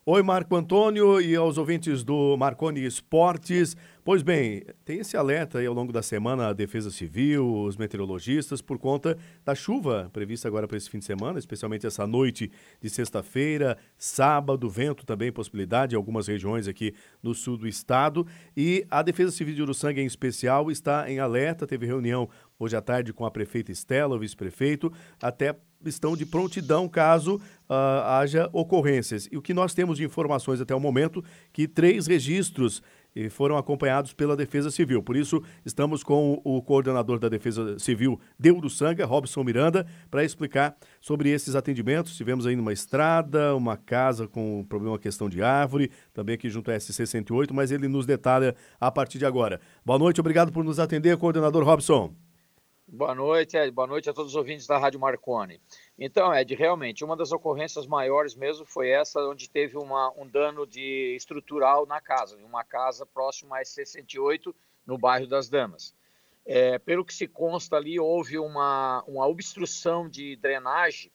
Oi, Marco Antônio e aos ouvintes do Marconi Esportes. Pois bem, tem esse alerta aí ao longo da semana a Defesa Civil, os meteorologistas, por conta da chuva prevista agora para esse fim de semana, especialmente essa noite de sexta-feira, sábado, vento também, possibilidade em algumas regiões aqui no sul do estado. E a Defesa Civil de Uruçanga, em especial, está em alerta, teve reunião hoje à tarde com a prefeita Estela, o vice-prefeito, até estão de prontidão caso haja ocorrências. E o que nós temos de informações até o momento, que 3 registros foram acompanhados pela Defesa Civil. Por isso, estamos com o coordenador da Defesa Civil de Uruçanga, Robson Miranda, para explicar sobre esses atendimentos. Tivemos aí numa estrada, uma casa com problema questão de árvore, também aqui junto à SC-108, mas ele nos detalha a partir de agora. Boa noite, obrigado por nos atender, coordenador Robson. Boa noite, Ed. Boa noite a todos os ouvintes da Rádio Marconi. Então, Ed, realmente, uma das ocorrências maiores mesmo foi essa, onde teve um dano estrutural na casa, em uma casa próxima à SC-108, no bairro das Damas. Pelo que se consta ali, houve uma obstrução de drenagem,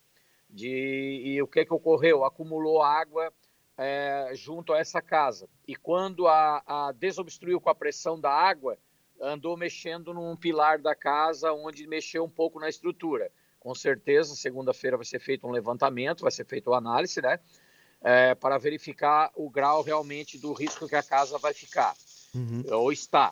e o que ocorreu? Acumulou água junto a essa casa. E quando a desobstruiu com a pressão da água, andou mexendo num pilar da casa, onde mexeu um pouco na estrutura. Com certeza, segunda-feira vai ser feito um levantamento, vai ser feita uma análise, né? Para verificar o grau realmente do risco que a casa vai ficar, ou está.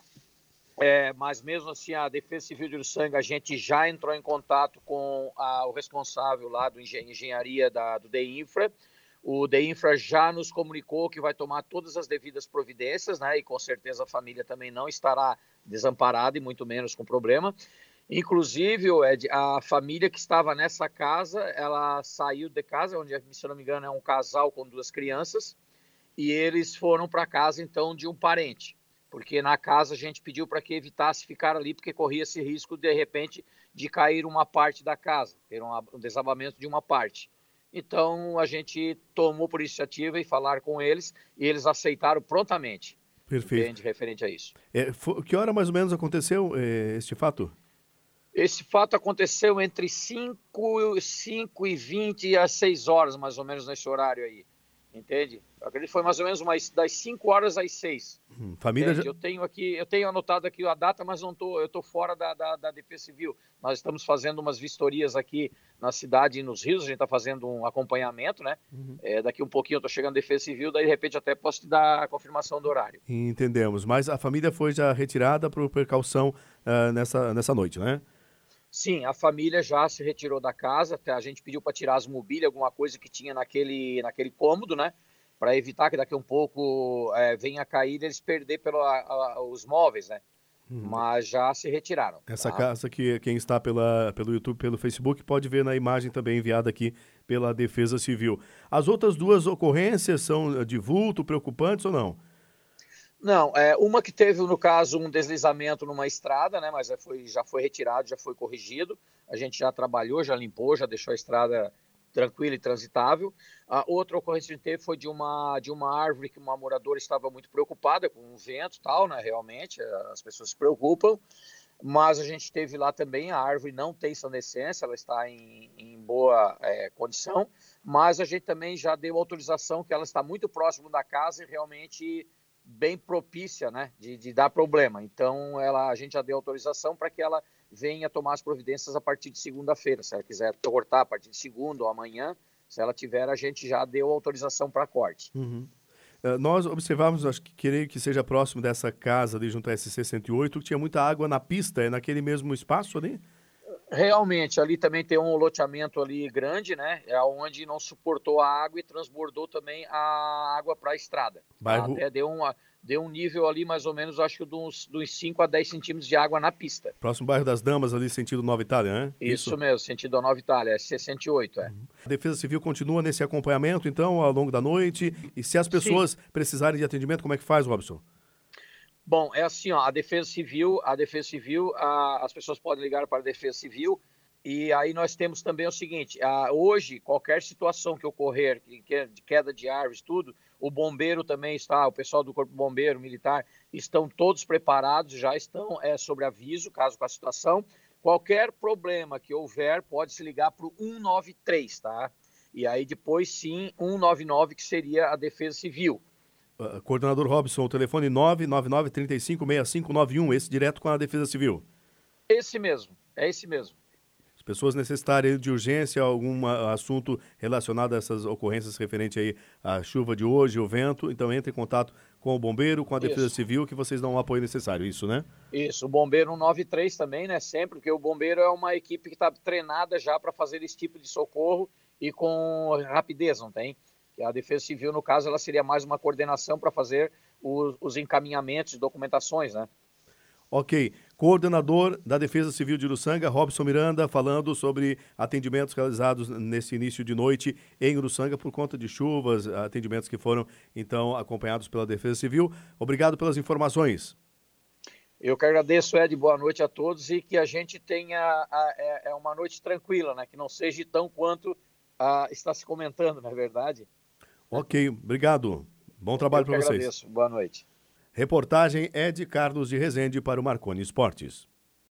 Mas mesmo assim, a Defesa Civil de Uruçanga, a gente já entrou em contato com o responsável lá do engenharia do DEINFRA. O DEINFRA já nos comunicou que vai tomar todas as devidas providências, né? E com certeza a família também não estará desamparada e muito menos com problema. Inclusive, Ed, a família que estava nessa casa, ela saiu de casa, onde, se eu não me engano, é um casal com 2 crianças, e eles foram para a casa, então, de um parente. Porque na casa a gente pediu para que evitasse ficar ali, porque corria esse risco, de repente, de cair uma parte da casa, ter um desabamento de uma parte. Então, a gente tomou por iniciativa e falar com eles, e eles aceitaram prontamente. Perfeito. Entende? Referente a isso. Que hora mais ou menos aconteceu este fato? Esse fato aconteceu entre 5h20 e às 6 horas, mais ou menos, nesse horário aí. Entende? Eu acredito que foi mais ou menos das 5 horas às 6. Família já... Eu tenho anotado aqui a data, mas eu estou fora da Defesa Civil. Nós estamos fazendo umas vistorias aqui na cidade e nos rios, a gente está fazendo um acompanhamento, né? Daqui um pouquinho eu estou chegando na Defesa Civil, daí de repente até posso te dar a confirmação do horário. Entendemos, mas a família foi já retirada por precaução nessa noite, né? Sim, a família já se retirou da casa, até a gente pediu para tirar as mobílias, alguma coisa que tinha naquele cômodo, né? Para evitar que daqui a um pouco venha a cair e eles perder os móveis, né? Mas já se retiraram. Essa casa que quem está pelo YouTube, pelo Facebook, pode ver na imagem também enviada aqui pela Defesa Civil. As outras 2 ocorrências são de vulto, preocupantes ou não? Não, uma que teve, no caso, um deslizamento numa estrada, né? Mas já foi retirado, já foi corrigido. A gente já trabalhou, já limpou, já deixou a estrada tranquila e transitável. A outra ocorrência que a gente teve foi de uma árvore que uma moradora estava muito preocupada com o vento e tal, né? Realmente, as pessoas se preocupam. Mas a gente teve lá também, a árvore não tem senescência, ela está em boa condição. Mas a gente também já deu autorização que ela está muito próximo da casa e realmente bem propícia, né, de dar problema. Então, a gente já deu autorização para que ela venha tomar as providências a partir de segunda-feira. Se ela quiser cortar a partir de segunda ou amanhã, se ela tiver, a gente já deu autorização para corte. Nós observamos, acho que creio que seja próximo dessa casa ali junto à SC-108, que tinha muita água na pista, naquele mesmo espaço ali? Realmente, ali também tem um loteamento ali grande, né? Onde não suportou a água e transbordou também a água para a estrada. Bairro... Até deu um nível ali, mais ou menos, acho que dos 5 a 10 centímetros de água na pista. Próximo bairro das Damas, ali, sentido Nova Itália, né? Isso mesmo, sentido Nova Itália, SC-108, A Defesa Civil continua nesse acompanhamento, então, ao longo da noite. E se as pessoas precisarem de atendimento, como é que faz, Robson? Bom, é assim, ó, a Defesa Civil, as pessoas podem ligar para a Defesa Civil, e aí nós temos também o seguinte, hoje, qualquer situação que ocorrer, de queda de árvores, tudo, o bombeiro também está, o pessoal do Corpo Bombeiro Militar, estão todos preparados, já estão sobre aviso, caso com a situação. Qualquer problema que houver, pode se ligar para o 193, tá? E aí depois sim 199, que seria a Defesa Civil. Coordenador Robson, o telefone 999-356591, esse direto com a Defesa Civil. Esse mesmo, é esse mesmo. As pessoas necessitarem de urgência, algum assunto relacionado a essas ocorrências referente aí à chuva de hoje, o vento, então entre em contato com o bombeiro, com a Defesa Civil, que vocês dão o apoio necessário, isso, né? Isso, o bombeiro 193 também, né? Sempre, porque o bombeiro é uma equipe que está treinada já para fazer esse tipo de socorro e com rapidez, não tem? A Defesa Civil, no caso, ela seria mais uma coordenação para fazer os encaminhamentos de documentações, né? Ok. Coordenador da Defesa Civil de Uruçanga, Robson Miranda, falando sobre atendimentos realizados nesse início de noite em Uruçanga por conta de chuvas, atendimentos que foram, então, acompanhados pela Defesa Civil. Obrigado pelas informações. Eu que agradeço, Ed, boa noite a todos e que a gente tenha uma noite tranquila, né? Que não seja tão quanto está se comentando, não é verdade? Ok, obrigado. Bom trabalho para vocês. Eu que agradeço, boa noite. Reportagem é de Carlos de Rezende para o Marconi Esportes.